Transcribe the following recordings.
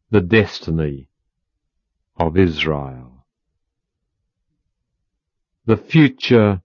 the destiny of Israel, the future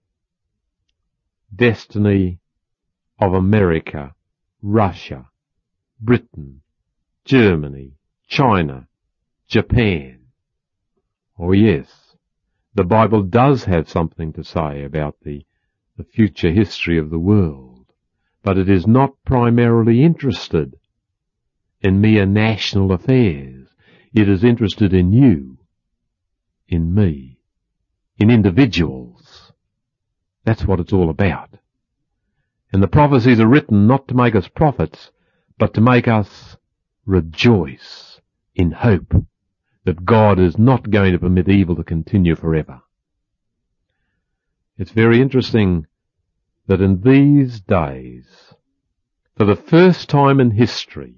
destiny of America, Russia, Britain, Germany, China, Japan. Oh yes, the Bible does have something to say about the future history of the world, but it is not primarily interested in mere national affairs. It is interested in you, in me, in individuals. That's what it's all about. And the prophecies are written not to make us prophets, but to make us rejoice in hope that God is not going to permit evil to continue forever. It's very interesting that in these days, for the first time in history,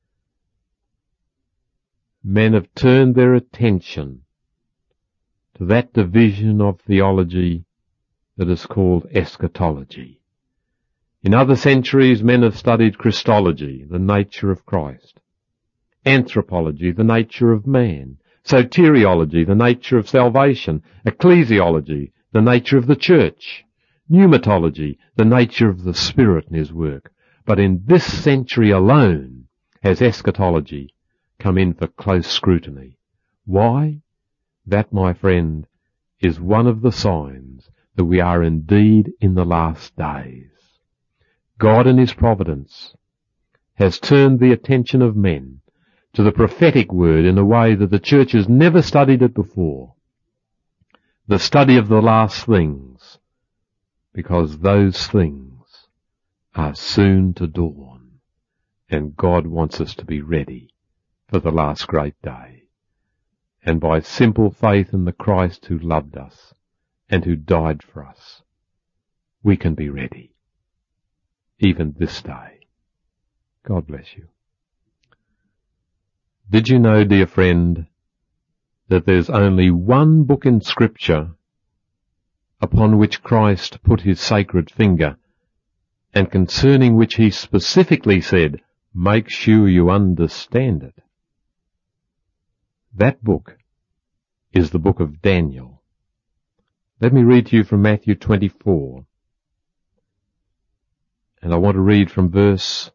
men have turned their attention to that division of theology that is called eschatology. In other centuries, men have studied Christology, the nature of Christ; anthropology, the nature of man; soteriology, the nature of salvation; ecclesiology, the nature of the church; pneumatology, the nature of the Spirit and His work. But in this century alone has eschatology come in for close scrutiny. Why? That, my friend, is one of the signs that we are indeed in the last days. God in His providence has turned the attention of men to the prophetic word in a way that the church has never studied it before. The study of the last things, because those things are soon to dawn, and God wants us to be ready for the last great day. And by simple faith in the Christ who loved us and who died for us, we can be ready, even this day. God bless you. Did you know, dear friend, that there's only one book in Scripture upon which Christ put His sacred finger, and concerning which He specifically said, make sure you understand it? That book is the book of Daniel. Let me read to you from Matthew 24. And I want to read from verse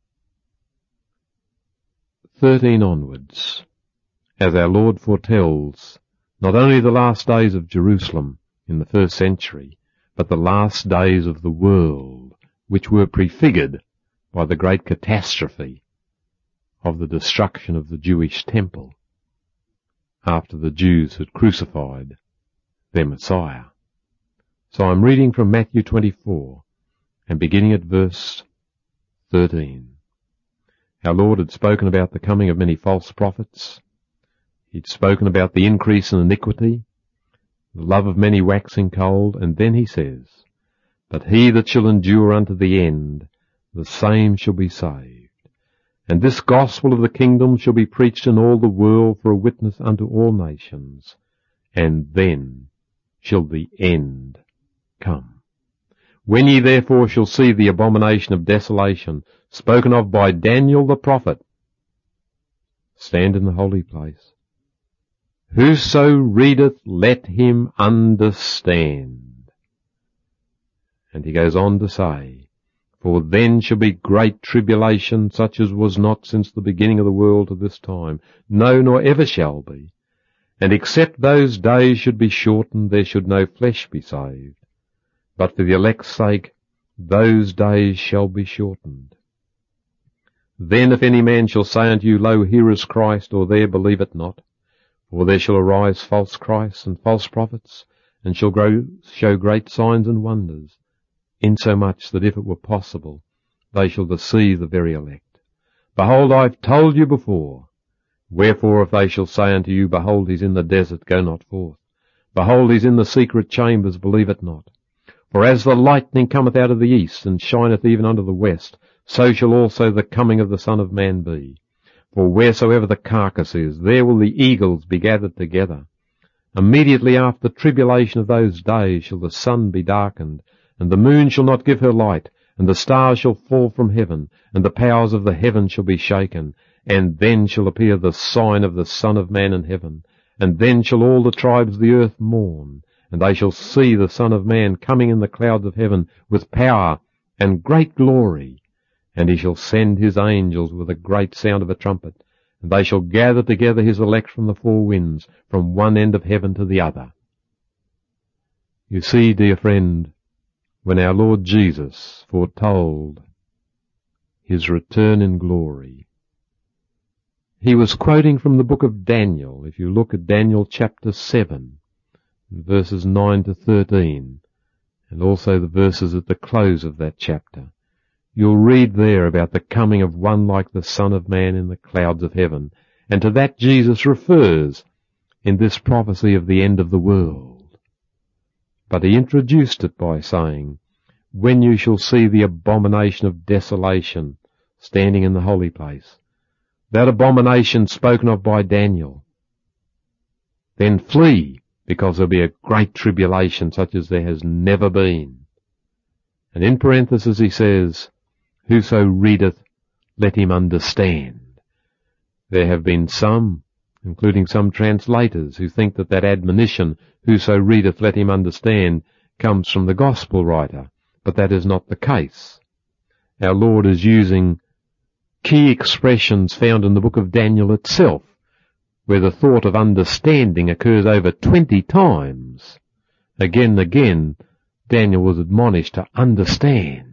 13 onwards, as our Lord foretells not only the last days of Jerusalem in the first century, but the last days of the world, which were prefigured by the great catastrophe of the destruction of the Jewish temple after the Jews had crucified their Messiah. So I'm reading from Matthew 24 and beginning at verse 13. Our Lord had spoken about the coming of many false prophets. He'd spoken about the increase in iniquity, the love of many waxing cold, and then He says, but he that shall endure unto the end, the same shall be saved. And this gospel of the kingdom shall be preached in all the world for a witness unto all nations, and then shall the end come. When ye therefore shall see the abomination of desolation spoken of by Daniel the prophet, stand in the holy place. Whoso readeth, let him understand. And he goes on to say, for then shall be great tribulation, such as was not since the beginning of the world to this time, no, nor ever shall be. And except those days should be shortened, there should no flesh be saved. But for the elect's sake, those days shall be shortened. Then if any man shall say unto you, lo, here is Christ, or there, believe it not. For there shall arise false Christs and false prophets, and shall show great signs and wonders, insomuch that if it were possible, they shall deceive the very elect. Behold, I have told you before. Wherefore if they shall say unto you, behold, he's in the desert, go not forth. Behold, he's in the secret chambers, believe it not. For as the lightning cometh out of the east, and shineth even unto the west, so shall also the coming of the Son of Man be. For wheresoever the carcass is, there will the eagles be gathered together. Immediately after the tribulation of those days shall the sun be darkened, and the moon shall not give her light, and the stars shall fall from heaven, and the powers of the heaven shall be shaken. and then shall appear the sign of the Son of Man in heaven. And then shall all the tribes of the earth mourn, and they shall see the Son of Man coming in the clouds of heaven with power and great glory. And he shall send his angels with a great sound of a trumpet, and they shall gather together his elect from the four winds, from one end of heaven to the other. You see, dear friend, when our Lord Jesus foretold his return in glory, he was quoting from the book of Daniel. If you look at Daniel chapter 7, verses 9 to 13, and also the verses at the close of that chapter, you'll read there about the coming of one like the Son of Man in the clouds of heaven, and to that Jesus refers in this prophecy of the end of the world. But he introduced it by saying, when you shall see the abomination of desolation standing in the holy place, that abomination spoken of by Daniel, then flee, because there'll be a great tribulation such as there has never been. And in parenthesis he says, whoso readeth, let him understand. There have been some, including some translators, who think that that admonition, whoso readeth, let him understand, comes from the gospel writer, but that is not the case. Our Lord is using key expressions found in the book of Daniel itself, where the thought of understanding occurs over 20 times. Again and again, Daniel was admonished to understand.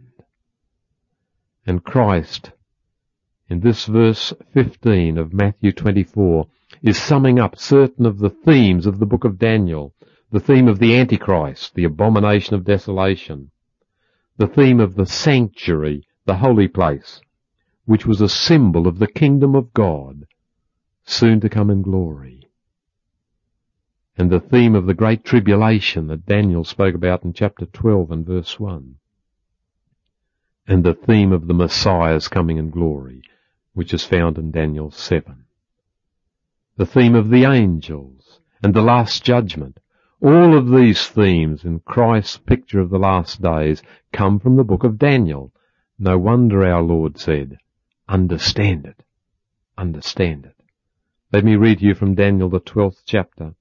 And Christ, in this verse 15 of Matthew 24, is summing up certain of the themes of the book of Daniel. The theme of the Antichrist, the abomination of desolation. The theme of the sanctuary, the holy place, which was a symbol of the kingdom of God, soon to come in glory. And the theme of the great tribulation that Daniel spoke about in chapter 12 and verse 1. And the theme of the Messiah's coming in glory, which is found in Daniel 7. The theme of the angels and the last judgment. All of these themes in Christ's picture of the last days come from the book of Daniel. No wonder our Lord said, understand it. Understand it. Let me read to you from Daniel, the 12th chapter,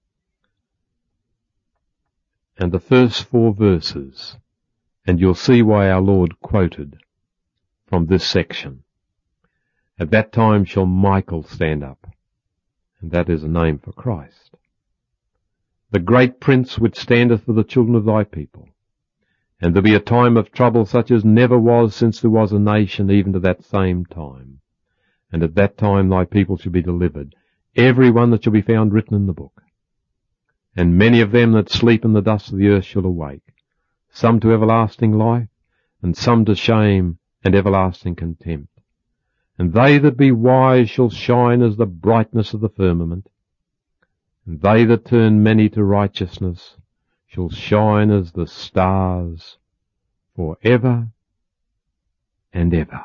and the first 4 verses, and you'll see why our Lord quoted from this section. At that time shall Michael stand up, and that is a name for Christ, the great prince which standeth for the children of thy people. And there be a time of trouble such as never was since there was a nation, even to that same time. And at that time thy people shall be delivered, every one that shall be found written in the book. And many of them that sleep in the dust of the earth shall awake, some to everlasting life, and some to shame and everlasting contempt. And they that be wise shall shine as the brightness of the firmament, and they that turn many to righteousness shall shine as the stars for ever and ever.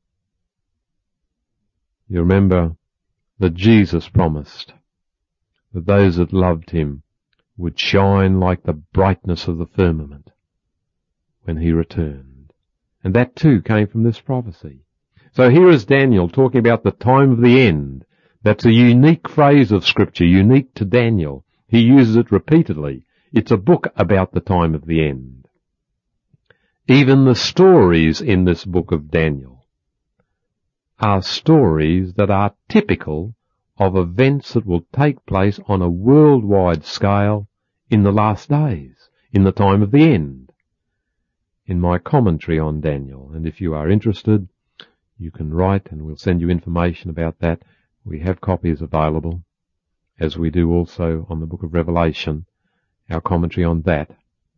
You remember that Jesus promised that those that loved him would shine like the brightness of the firmament when he returned. And that too came from this prophecy. So here is Daniel talking about the time of the end. That's a unique phrase of Scripture, unique to Daniel. He uses it repeatedly. It's a book about the time of the end. Even the stories in this book of Daniel are stories that are typical of events that will take place on a worldwide scale in the last days, in the time of the end. In my commentary on Daniel, and if you are interested, you can write and we'll send you information about that. We have copies available, as we do also on the book of Revelation, our commentary on that.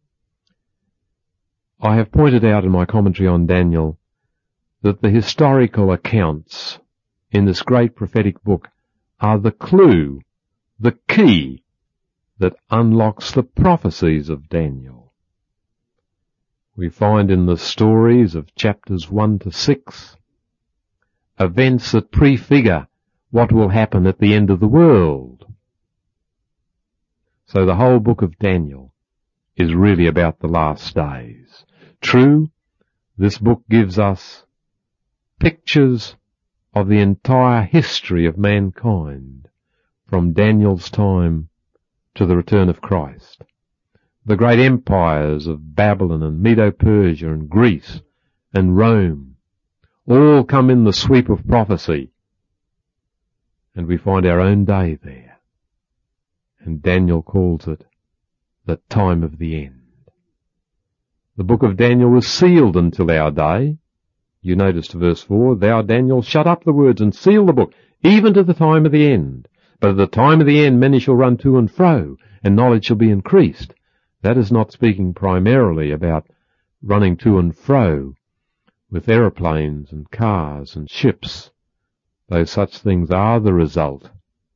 I have pointed out in my commentary on Daniel that the historical accounts in this great prophetic book are the clue, the key that unlocks the prophecies of Daniel. We find in the stories of chapters 1 to 6 events that prefigure what will happen at the end of the world. So the whole book of Daniel is really about the last days. True, this book gives us pictures of the entire history of mankind from Daniel's time to the return of Christ. The great empires of Babylon and Medo-Persia and Greece and Rome all come in the sweep of prophecy, and we find our own day there. And Daniel calls it the time of the end. The book of Daniel was sealed until our day. You noticed verse 4, "Thou, Daniel, shut up the words and seal the book, even to the time of the end. But at the time of the end many shall run to and fro, and knowledge shall be increased." That is not speaking primarily about running to and fro with aeroplanes and cars and ships, though such things are the result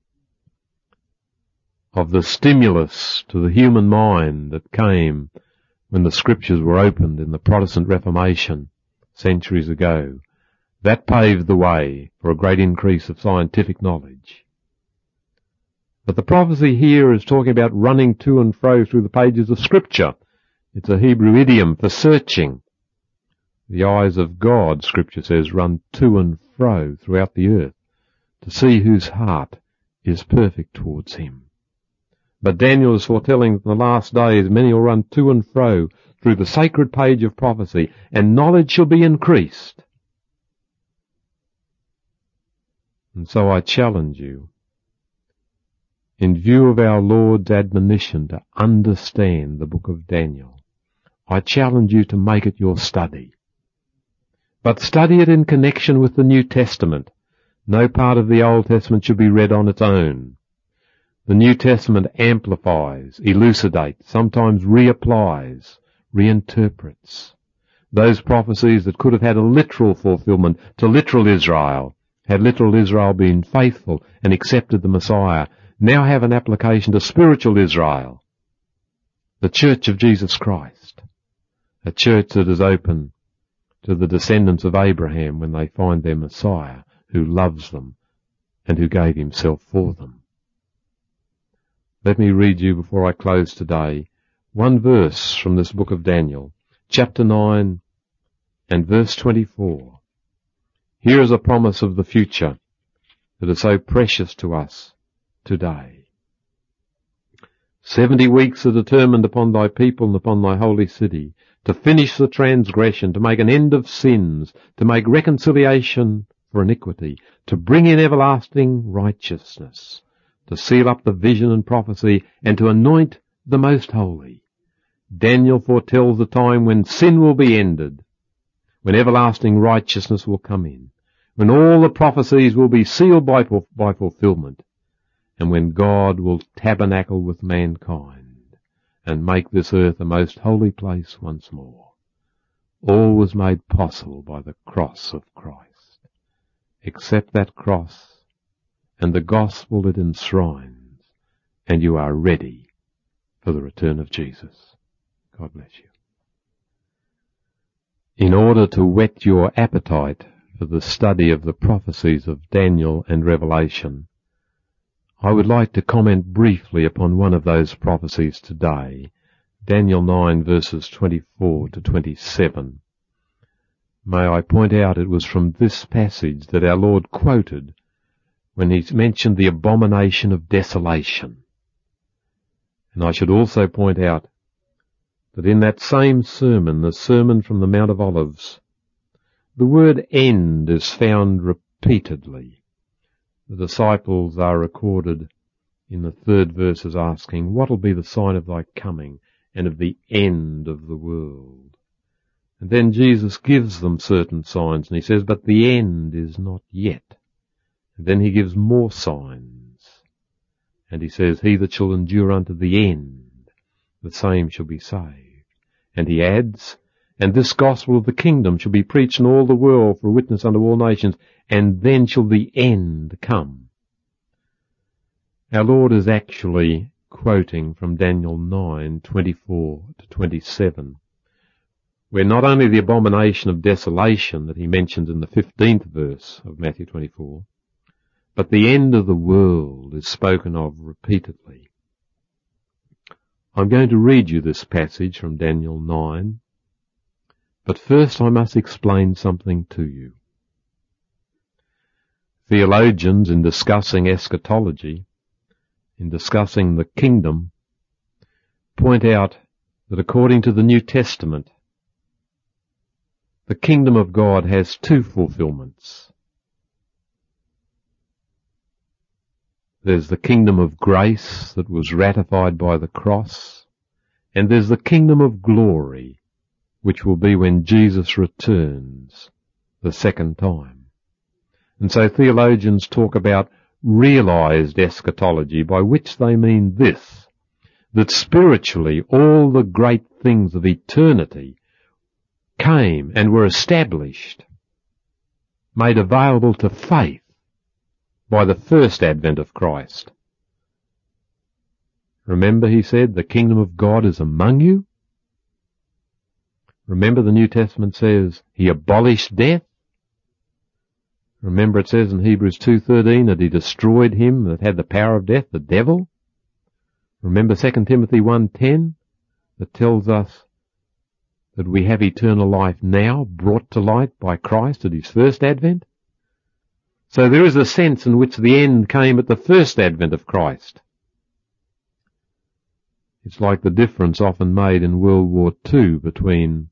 of the stimulus to the human mind that came when the scriptures were opened in the Protestant Reformation centuries ago. That paved the way for a great increase of scientific knowledge. But the prophecy here is talking about running to and fro through the pages of Scripture. It's a Hebrew idiom for searching. The eyes of God, Scripture says, run to and fro throughout the earth to see whose heart is perfect towards him. But Daniel is foretelling that in the last days many will run to and fro through the sacred page of prophecy, and knowledge shall be increased. And so I challenge you, in view of our Lord's admonition to understand the book of Daniel, I challenge you to make it your study. But study it in connection with the New Testament. No part of the Old Testament should be read on its own. The New Testament amplifies, elucidates, sometimes reapplies, reinterprets those prophecies that could have had a literal fulfillment to literal Israel, had literal Israel been faithful and accepted the Messiah, now have an application to spiritual Israel, the Church of Jesus Christ, a church that is open to the descendants of Abraham when they find their Messiah, who loves them and who gave himself for them. Let me read you before I close today one verse from this book of Daniel, chapter 9 and verse 24. Here is a promise of the future that is so precious to us today. 70 weeks are determined upon thy people and upon thy holy city, to finish the transgression, to make an end of sins, to make reconciliation for iniquity, to bring in everlasting righteousness, to seal up the vision and prophecy, and to anoint the most holy. Daniel foretells the time when sin will be ended, when everlasting righteousness will come in, when all the prophecies will be sealed by fulfillment, and when God will tabernacle with mankind and make this earth a most holy place once more. All was made possible by the cross of Christ. Accept that cross and the gospel it enshrines, and you are ready for the return of Jesus. God bless you. In order to whet your appetite for the study of the prophecies of Daniel and Revelation, I would like to comment briefly upon one of those prophecies today, Daniel 9 verses 24 to 27. May I point out it was from this passage that our Lord quoted when he mentioned the abomination of desolation. And I should also point out that in that same sermon, the Sermon from the Mount of Olives, the word end is found repeatedly. The disciples are recorded in the 3rd verse as asking, "What will be the sign of thy coming and of the end of the world?" And then Jesus gives them certain signs, and he says, "But the end is not yet." And then he gives more signs, and he says, "He that shall endure unto the end, the same shall be saved." And he adds, "And this gospel of the kingdom shall be preached in all the world for a witness unto all nations, and then shall the end come." Our Lord is actually quoting from Daniel 9:24 to 27, where not only the abomination of desolation that he mentions in the 15th verse of Matthew 24, but the end of the world is spoken of repeatedly. I'm going to read you this passage from Daniel 9, but first I must explain something to you. Theologians, in discussing eschatology, in discussing the kingdom, point out that according to the New Testament, the kingdom of God has two fulfillments. There's the kingdom of grace that was ratified by the cross, and there's the kingdom of glory, which will be when Jesus returns the second time. And so theologians talk about realized eschatology, by which they mean this, that spiritually all the great things of eternity came and were established, made available to faith by the first advent of Christ. Remember, he said, the kingdom of God is among you. Remember, the New Testament says he abolished death. Remember, it says in Hebrews 2:13 that he destroyed him that had the power of death, the devil. Remember 2 Timothy 1:10 that tells us that we have eternal life now, brought to light by Christ at his first advent. So there is a sense in which the end came at the first advent of Christ. It's like the difference often made in World War II between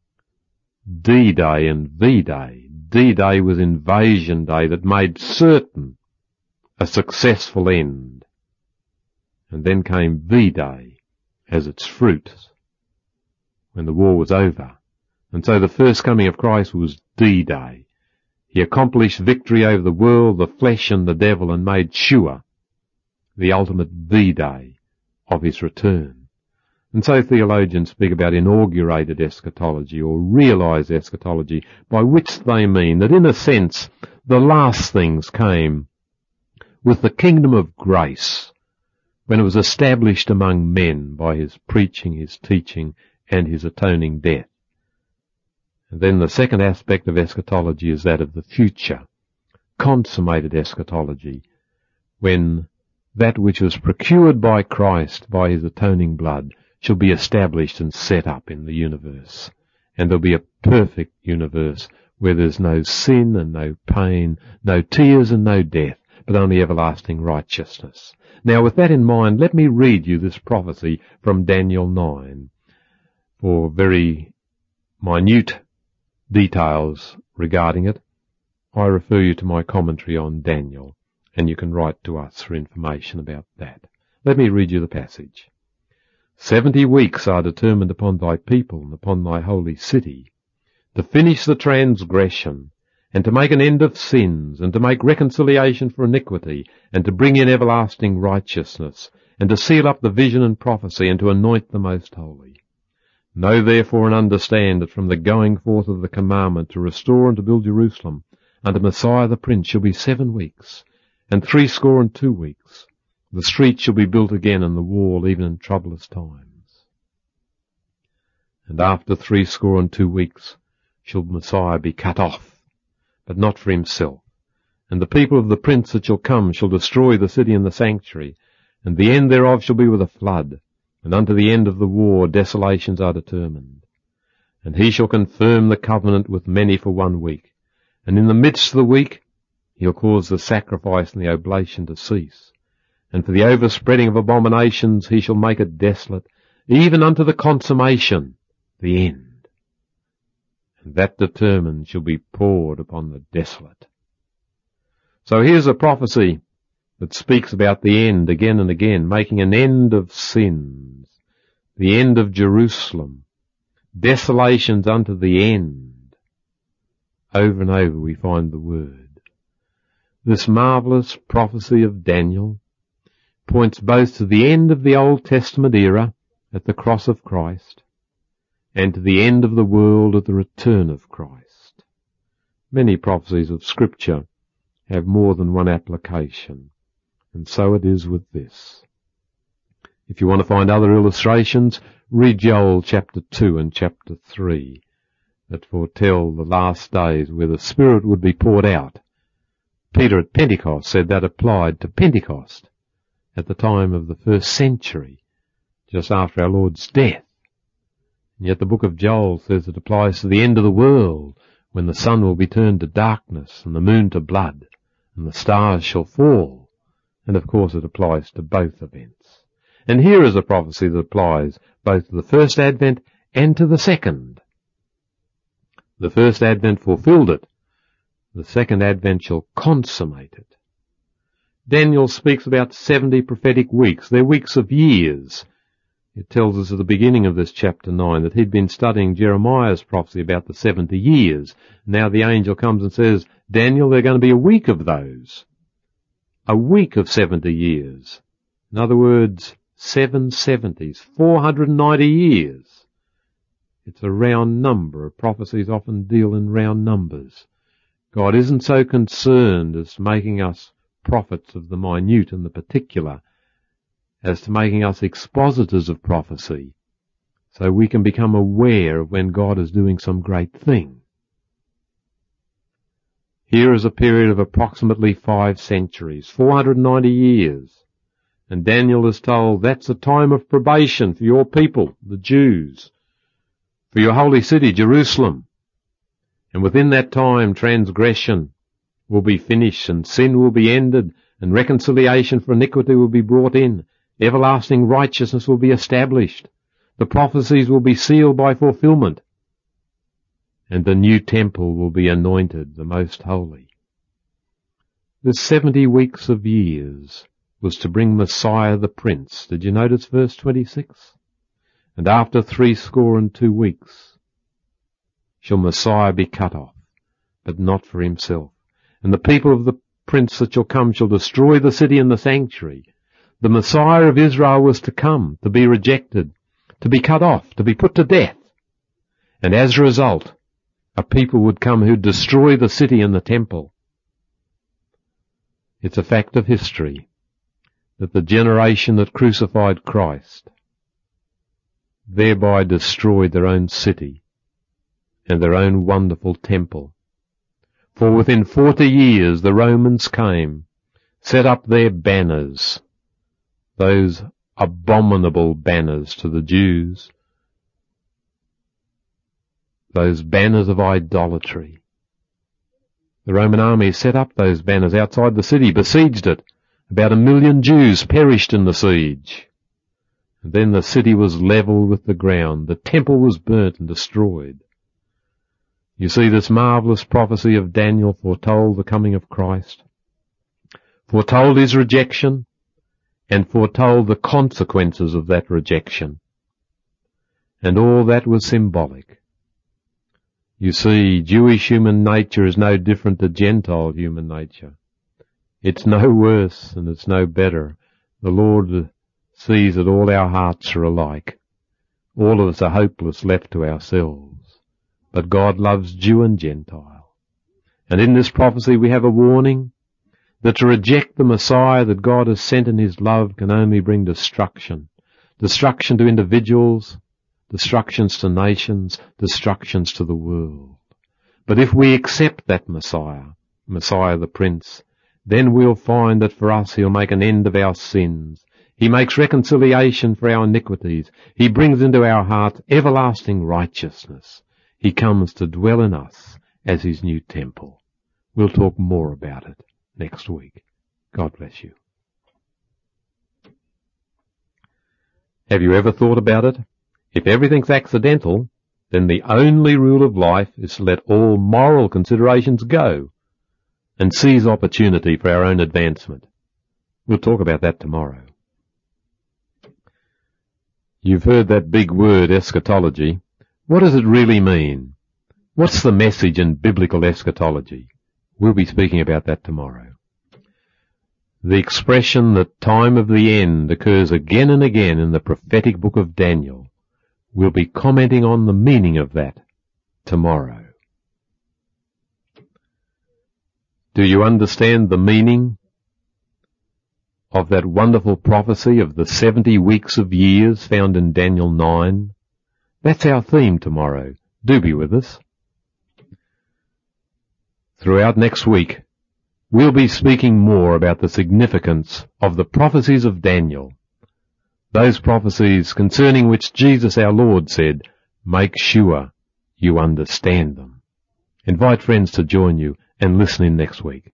D-Day and V-Day. D-Day was Invasion Day that made certain a successful end. And then came V-Day as its fruit when the war was over. And so the first coming of Christ was D-Day. He accomplished victory over the world, the flesh and the devil, and made sure the ultimate V-Day of his return. And so theologians speak about inaugurated eschatology or realized eschatology, by which they mean that in a sense the last things came with the kingdom of grace when it was established among men by his preaching, his teaching and his atoning death. And then the second aspect of eschatology is that of the future, consummated eschatology, when that which was procured by Christ by his atoning blood shall be established and set up in the universe. And there'll be a perfect universe where there's no sin and no pain, no tears and no death, but only everlasting righteousness. Now with that in mind, let me read you this prophecy from Daniel 9. For very minute details regarding it, I refer you to my commentary on Daniel, and you can write to us for information about that. Let me read you the passage. 70 weeks are determined upon thy people and upon thy holy city, to finish the transgression, and to make an end of sins, and to make reconciliation for iniquity, and to bring in everlasting righteousness, and to seal up the vision and prophecy, and to anoint the most holy. Know therefore and understand that from the going forth of the commandment to restore and to build Jerusalem unto Messiah the Prince shall be 7 weeks, and 62 weeks. The street shall be built again, and the wall even in troublous times. And after 62 weeks shall Messiah be cut off, but not for himself. And the people of the prince that shall come shall destroy the city and the sanctuary, and the end thereof shall be with a flood. And unto the end of the war desolations are determined. And he shall confirm the covenant with many for 1 week. And in the midst of the week he'll cause the sacrifice and the oblation to cease. And for the overspreading of abominations he shall make it desolate, even unto the consummation, the end. And that determined shall be poured upon the desolate. So here's a prophecy that speaks about the end again and again, making an end of sins, the end of Jerusalem, desolations unto the end. Over and over we find the word. This marvelous prophecy of Daniel points both to the end of the Old Testament era at the cross of Christ and to the end of the world at the return of Christ. Many prophecies of Scripture have more than one application. And so it is with this. If you want to find other illustrations, read Joel chapter 2 and chapter 3 that foretell the last days where the Spirit would be poured out. Peter at Pentecost said that applied to Pentecost at the time of the first century, just after our Lord's death. And yet the book of Joel says it applies to the end of the world, when the sun will be turned to darkness and the moon to blood, and the stars shall fall. And of course it applies to both events. And here is a prophecy that applies both to the first advent and to the second. The first advent fulfilled it. The second advent shall consummate it. Daniel speaks about 70 prophetic weeks. They're weeks of years. It tells us at the beginning of this chapter 9 that he'd been studying Jeremiah's prophecy about the 70 years. Now the angel comes and says, Daniel, they're going to be a week of those. A week of 70 years. In other words, 7 70s, 490 years. It's a round number. Prophecies often deal in round numbers. God isn't so concerned as making us prophets of the minute and the particular as to making us expositors of prophecy, so we can become aware of when God is doing some great thing. Here is a period of approximately 5 centuries, 490 years, and Daniel is told that's a time of probation for your people, the Jews, for your holy city, Jerusalem. And within that time, transgression will be finished, and sin will be ended, and reconciliation for iniquity will be brought in. Everlasting righteousness will be established. The prophecies will be sealed by fulfillment. And the new temple will be anointed, the most holy. The 70 weeks of years was to bring Messiah the Prince. Did you notice verse 26? And after 62 weeks shall Messiah be cut off, but not for himself. And the people of the Prince that shall come shall destroy the city and the sanctuary. The Messiah of Israel was to come, to be rejected, to be cut off, to be put to death. And as a result, a people would come who'd destroy the city and the temple. It's a fact of history that the generation that crucified Christ thereby destroyed their own city and their own wonderful temple. For within 40 years the Romans came, set up their banners, those abominable banners to the Jews, those banners of idolatry. The Roman army set up those banners outside the city, besieged it. About 1 million Jews perished in the siege. And then the city was leveled with the ground. The temple was burnt and destroyed. You see, this marvelous prophecy of Daniel foretold the coming of Christ, foretold his rejection, and foretold the consequences of that rejection. And all that was symbolic. You see, Jewish human nature is no different to Gentile human nature. It's no worse and it's no better. The Lord sees that all our hearts are alike. All of us are hopeless left to ourselves. But God loves Jew and Gentile. And in this prophecy we have a warning that to reject the Messiah that God has sent in his love can only bring destruction. Destruction to individuals, destructions to nations, destructions to the world. But if we accept that Messiah, Messiah the Prince, then we'll find that for us he'll make an end of our sins. He makes reconciliation for our iniquities. He brings into our hearts everlasting righteousness. He comes to dwell in us as his new temple. We'll talk more about it next week. God bless you. Have you ever thought about it? If everything's accidental, then the only rule of life is to let all moral considerations go and seize opportunity for our own advancement. We'll talk about that tomorrow. You've heard that big word, eschatology. What does it really mean? What's the message in biblical eschatology? We'll be speaking about that tomorrow. The expression the time of the end occurs again and again in the prophetic book of Daniel. We'll be commenting on the meaning of that tomorrow. Do you understand the meaning of that wonderful prophecy of the 70 weeks of years found in Daniel 9? That's our theme tomorrow. Do be with us. Throughout next week, we'll be speaking more about the significance of the prophecies of Daniel. Those prophecies concerning which Jesus our Lord said, make sure you understand them. Invite friends to join you and listen in next week.